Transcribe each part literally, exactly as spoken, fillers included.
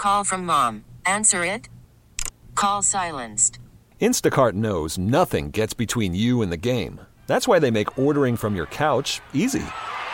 call from mom. Answer it. Call silenced. Instacart knows nothing gets between you and the game. That's why they make ordering from your couch easy.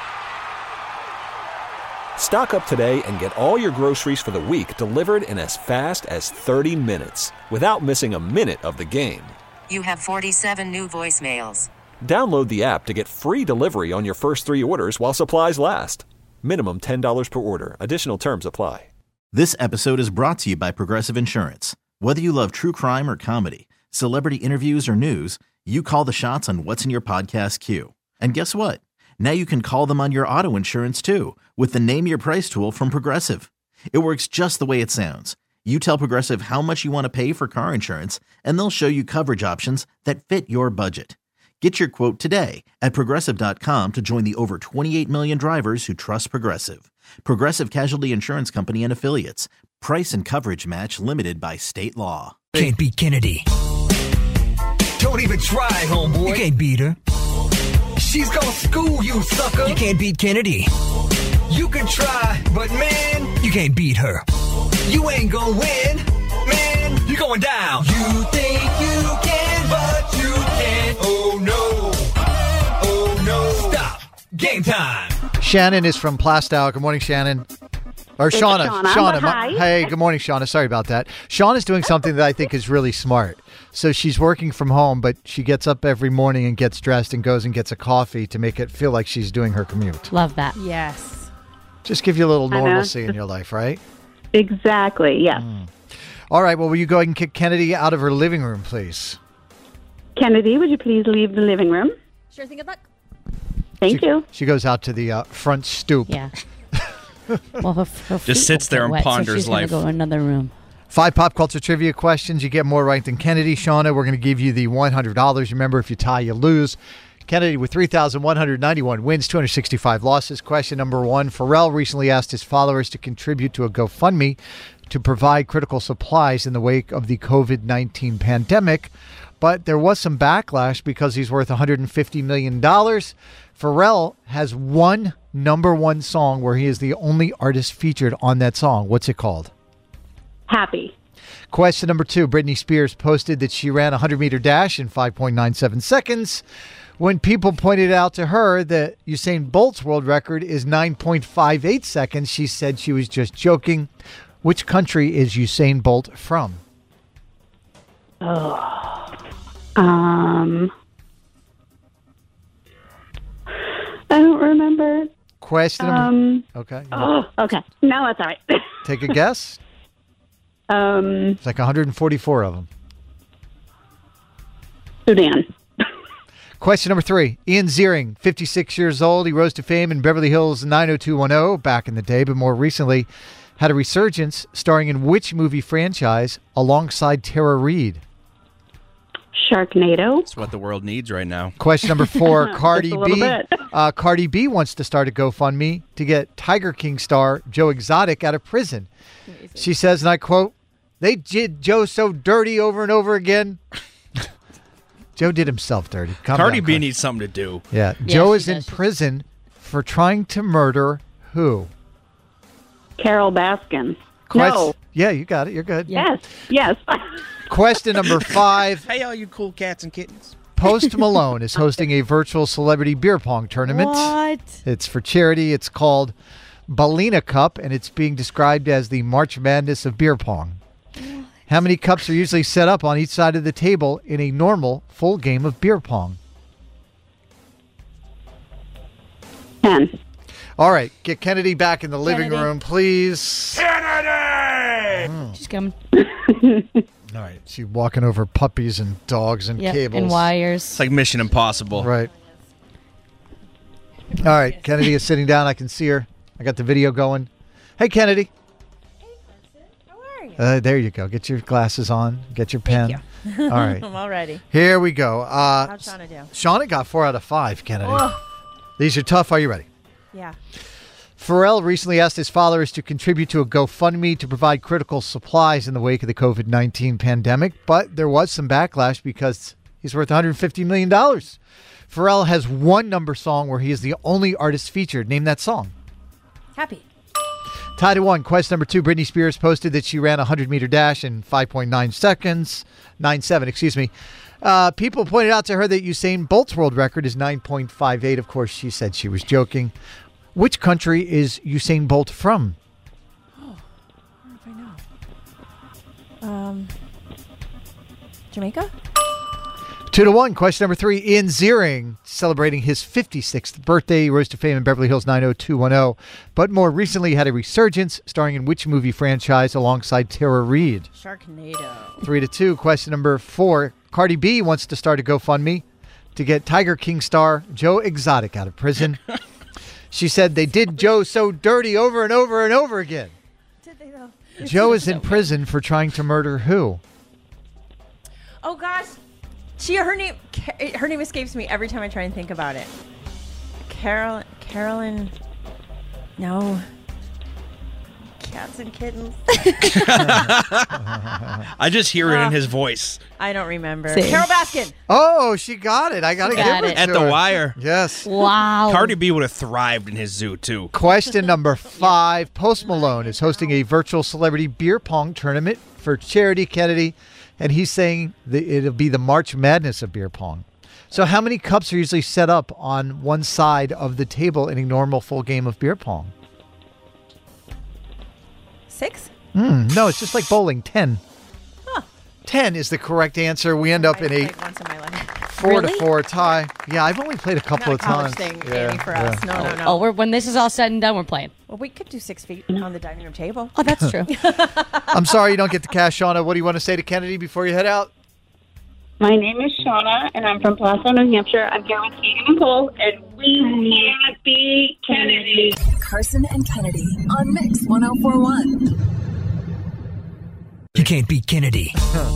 Stock up today and get all your groceries for the week delivered in as fast as thirty minutes without missing a minute of the game. You have forty-seven new voicemails. Download the app to get free delivery on your first three orders while supplies last. Minimum ten dollars per order. Additional terms apply. This episode is brought to you by Progressive Insurance. Whether you love true crime or comedy, celebrity interviews or news, you call the shots on what's in your podcast queue. And guess what? Now you can call them on your auto insurance too with the Name Your Price tool from Progressive. It works just the way it sounds. You tell Progressive how much you want to pay for car insurance, and they'll show you coverage options that fit your budget. Get your quote today at Progressive dot com to join the over twenty-eight million drivers who trust Progressive. Progressive Casualty Insurance Company and Affiliates. Price and coverage match limited by state law. Can't beat Kennedy. Don't even try, homeboy. You can't beat her. She's gonna school you, sucker. You can't beat Kennedy. You can try, but man, you can't beat her. You ain't gonna win, man. You're going down. You think you can, but you can't. Oh no. Oh no. Stop. Game time. Shannon is from Plastow. Good morning, Shannon. Or It's Shauna. Shauna, Shauna. but hi. Hey, good morning, Shauna. Sorry about that. Shauna's doing something that I think is really smart. So she's working from home, but she gets up every morning and gets dressed and goes and gets a coffee to make it feel like she's doing her commute. Love that. Yes. Just give you a little I know. normalcy in your life, right? Exactly, yes. Mm. All right, well, will you go ahead and kick Kennedy out of her living room, please? Kennedy, would you please leave the living room? Sure thing, good luck. Thank she, you. She goes out to the uh, front stoop. Yeah. Well, her, her feet Just sits will there get and wet, ponders so she's life. Gonna go in another room. Five pop culture trivia questions. You get more right than Kennedy. Shauna, we're going to give you the one hundred dollars. Remember, if you tie, you lose. Kennedy with three thousand one hundred ninety-one wins, two hundred sixty-five losses. Question number one. Pharrell recently asked his followers to contribute to a GoFundMe to provide critical supplies in the wake of the covid nineteen pandemic. But there was some backlash because he's worth one hundred fifty million dollars. Pharrell has one number one song where he is the only artist featured on that song. What's it called? Happy. Question number two. Britney Spears posted that she ran a hundred-meter dash in five point nine seven seconds. When people pointed out to her that Usain Bolt's world record is nine point five eight seconds, she said she was just joking. Which country is Usain Bolt from? Oh. Um. I don't remember. Question number... Um. Okay. Oh, okay. No, that's all right. Take a guess. um. It's like one hundred forty-four of them. Sudan. Question number three. Ian Ziering, fifty-six years old. He rose to fame in Beverly Hills nine oh two one oh back in the day, but more recently had a resurgence starring in which movie franchise alongside Tara Reid? Sharknado. That's what the world needs right now. Question number four. Cardi Just a little B. bit. Uh, Cardi B wants to start a GoFundMe to get Tiger King star Joe Exotic out of prison. She says, and I quote, "They did Joe so dirty over and over again." Joe did himself dirty. Calm Cardi down, B Cardi. needs something to do. Yeah. Yeah, Joe she is in does. prison for trying to murder who? Carol Baskin. Quest- No. Yeah, you got it. You're good. Yes. Yes. Question number five. Hey, all you cool cats and kittens. Post Malone is hosting a virtual celebrity beer pong tournament. What? It's for charity. It's called Balina Cup, and it's being described as the March Madness of beer pong. How many cups are usually set up on each side of the table in a normal full game of beer pong? Ten. All right, get Kennedy back in the living Kennedy. room, please. Kennedy! She's coming. All right, she's walking over puppies and dogs and Yep, cables. and wires. It's like Mission Impossible. Right. All right, Kennedy is sitting down. I can see her. I got the video going. Hey, Kennedy. How are you? Uh, there you go. Get your glasses on. Get your pen. Thank All right. I'm all ready. Here we go. Uh, How'd Shauna do? Shauna got four out of five, Kennedy. Oh. These are tough. Are you ready? Yeah. Pharrell recently asked his followers to contribute to a GoFundMe to provide critical supplies in the wake of the covid nineteen pandemic, but there was some backlash because he's worth one hundred fifty million dollars. Pharrell has one number song where he is the only artist featured. Name that song. Happy. Tied at one. Question number two. Britney Spears posted that she ran a hundred-meter dash in five point nine seconds. nine seven, excuse me. Uh, people pointed out to her that Usain Bolt's world record is nine point five eight. Of course, she said she was joking. Which country is Usain Bolt from? Oh, I don't know if I know. Um, Jamaica? Two to one. Question number three. Ian Ziering, celebrating his fifty-sixth birthday. He rose to fame in Beverly Hills nine oh two one oh, but more recently had a resurgence, starring in which movie franchise alongside Tara Reid? Sharknado. Three to two. Question number four. Cardi B wants to start a GoFundMe to get Tiger King star Joe Exotic out of prison. She said they did Joe so dirty over and over and over again. Did they though? Joe is in prison for trying to murder who? Oh gosh, she her name her name escapes me every time I try and think about it. Carol Carolyn. No. Cats and kittens. I just hear it in his voice. I don't remember. Same. Carol Baskin. Oh, she got it. I got to give got it it. to At the her. wire. Yes. Wow. Cardi B would have thrived in his zoo, too. Question number five. Post Malone is hosting a virtual celebrity beer pong tournament for charity, Kennedy, and he's saying that it'll be the March Madness of beer pong. So how many cups are usually set up on one side of the table in a normal full game of beer pong? Six? Mm, no, it's just like bowling. Ten. Huh. Ten is the correct answer. We end up I in a played once in my life. four Really? to four tie. Yeah, I've only played a couple Not a of college times. thing, Yeah, Annie, for yeah. us. No, no, no. Oh, we're, when this is all said and done, we're playing. Well, we could do six feet on the dining room table. Oh, that's true. I'm sorry you don't get the cash, Shauna. What do you want to say to Kennedy before you head out? My name is Shauna, and I'm from Placer, New Hampshire. I'm here with Keegan and Cole, and we can't beat Kennedy. Carson and Kennedy on Mix one oh four one. You can't beat Kennedy.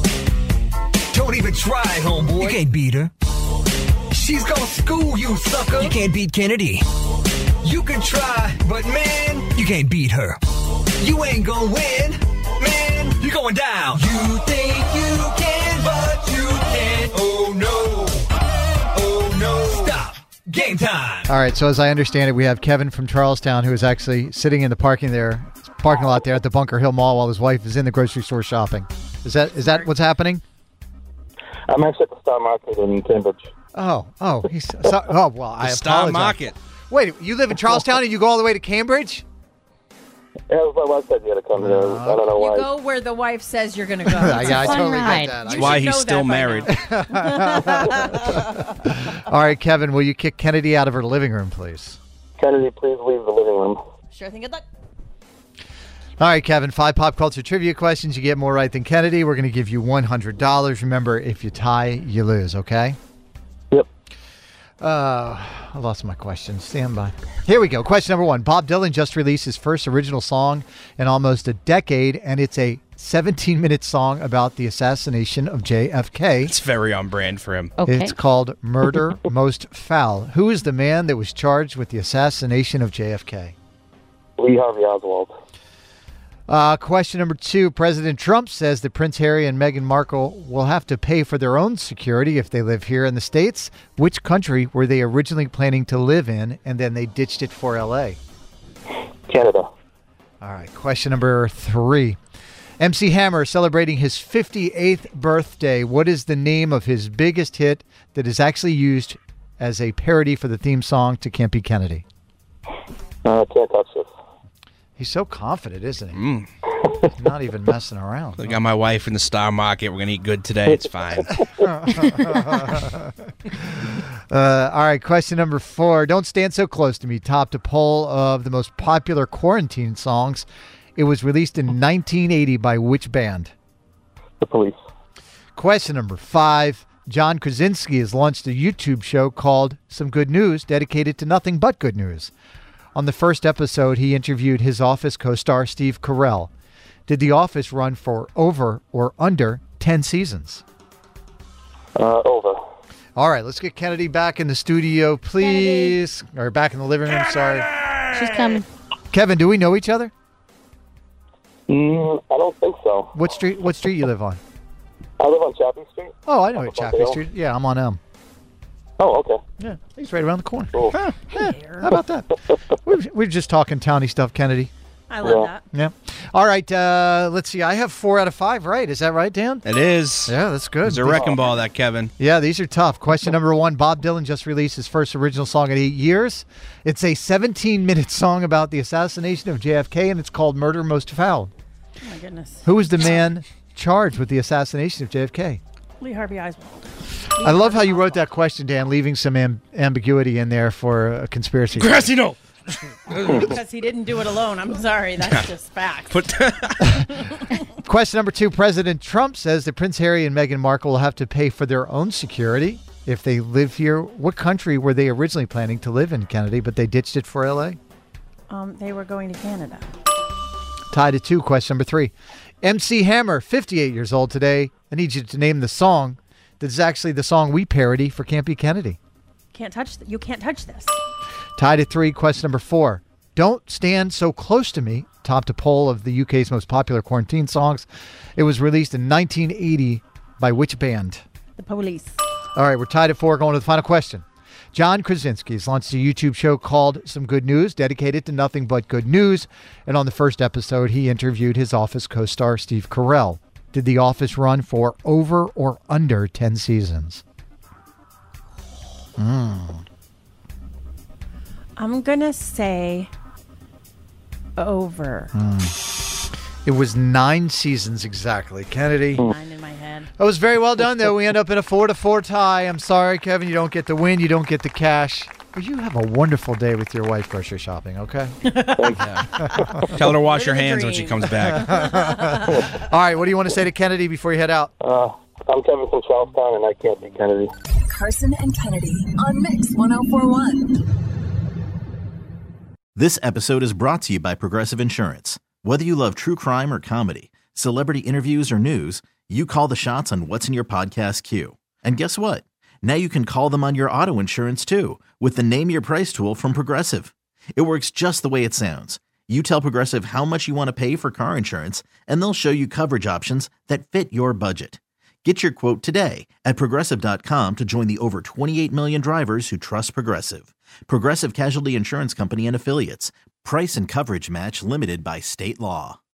Don't even try, homeboy. You can't beat her. She's gonna school you, sucker. You can't beat Kennedy. You can try, but man, You can't beat her. you ain't gonna win. Man, you're going down. You think you can, but you can't. Oh no. Oh no. Stop. Game time. All right, so as I understand it, we have Kevin from Charlestown who is actually sitting in the parking there, parking lot there at the Bunker Hill Mall while his wife is in the grocery store shopping. Is that is that what's happening? I'm actually at the Star Market in Cambridge. Oh, oh, he's so, oh well. I The Star apologize. Market. Wait, you live in Charlestown and you go all the way to Cambridge? Yeah, it was my wife said you had to come here. I don't know You why. go where the wife says you're going to go. yeah, I fun totally ride. get that. That's You why should he's know still that by married. All right, Kevin, will you kick Kennedy out of her living room, please? Kennedy, please leave the living room. Sure thing. Good luck. All right, Kevin, five pop culture trivia questions. You get more right than Kennedy. We're going to give you one hundred dollars. Remember, if you tie, you lose, okay? Yep. Uh, I lost my question. Stand by. Here we go. Question number one. Bob Dylan just released his first original song in almost a decade, and it's a seventeen-minute song about the assassination of J F K. It's very on brand for him. Okay. It's called Murder Most Foul. Who is the man that was charged with the assassination of J F K? Lee Harvey Oswald. Uh, question number two. President Trump says that Prince Harry and Meghan Markle will have to pay for their own security if they live here in the States. Which country were they originally planning to live in, and then they ditched it for L A? Canada. All right. Question number three. M C Hammer celebrating his fifty-eighth birthday. What is the name of his biggest hit that is actually used as a parody for the theme song to Can't Be Kennedy? Uh, can't touch this. He's so confident, isn't he? Mm. He's not even messing around. I got my wife in the Star Market. We're going to eat good today. It's fine. Uh, all right, question number four. Don't Stand So Close to Me topped a poll of the most popular quarantine songs. It was released in nineteen eighty by which band? The Police. Question number five. John Krasinski has launched a YouTube show called Some Good News, dedicated to nothing but good news. On the first episode, he interviewed his Office co-star Steve Carell. Did The Office run for over or under ten seasons? Uh, over. All right, let's get Kennedy back in the studio, please. Kennedy. Or back in the living room, sorry. She's coming. Kevin, do we know each other? Mm, I don't think so. What street What street you live on? I live on Chappie Street. Oh, I know Up it, above Chappie the hill. Street. Yeah, I'm on M. Oh, okay. Yeah, he's right around the corner. Cool. Huh, yeah, how about that? we, were, we were just talking towny stuff, Kennedy. I love Yeah. that. Yeah. All right. Uh, let's see. I have four out of five right. Is that right, Dan? It is. Yeah, that's good. It's a wrecking ball, that Kevin. Yeah, these are tough. Question number one. Bob Dylan just released his first original song in eight years. It's a seventeen-minute song about the assassination of J F K, and it's called Murder Most Foul. Oh, my goodness. Who was the man charged with the assassination of J F K? Lee Harvey Oswald. I love how you wrote that question, Dan, leaving some am- ambiguity in there for a conspiracy. Grassy, no. Because he didn't do it alone. I'm sorry. That's just fact. Put Question number two. President Trump says that Prince Harry and Meghan Markle will have to pay for their own security if they live here. What country were they originally planning to live in, Kennedy, but they ditched it for L A? Um, they were going to Canada. Tied at two. Question number three. M C Hammer, fifty-eight years old today. I need you to name the song that is actually the song we parody for Can't Be Kennedy. Can't touch. Th- you can't touch this. Tied at three. Question number four. Don't Stand So Close to Me topped a poll of the U K's most popular quarantine songs. It was released in nineteen eighty by which band? The Police. All right, we're tied at four. Going to the final question. John Krasinski has launched a YouTube show called Some Good News, dedicated to nothing but good news. And on the first episode, he interviewed his Office co-star Steve Carell. Did The Office run for over or under ten seasons? Mm. I'm going to say over. Mm. It was nine seasons exactly. Kennedy. Nine in my head. That was very well done, though. We end up in a four to four tie. I'm sorry, Kevin. You don't get the win. You don't get the cash. But you have a wonderful day with your wife grocery shopping, okay? Yeah. Tell her to wash her hands when she comes back. All right, what do you want to say to Kennedy before you head out? Uh, I'm Kevin from Charlestown, and I can't be Kennedy. Carson and Kennedy on Mix one oh four one. This episode is brought to you by Progressive Insurance. Whether you love true crime or comedy, celebrity interviews or news, you call the shots on what's in your podcast queue. And guess what? Now you can call them on your auto insurance too with the Name Your Price tool from Progressive. It works just the way it sounds. You tell Progressive how much you want to pay for car insurance, and they'll show you coverage options that fit your budget. Get your quote today at Progressive dot com to join the over twenty-eight million drivers who trust Progressive. Progressive Casualty Insurance Company and Affiliates. Price and coverage match limited by state law.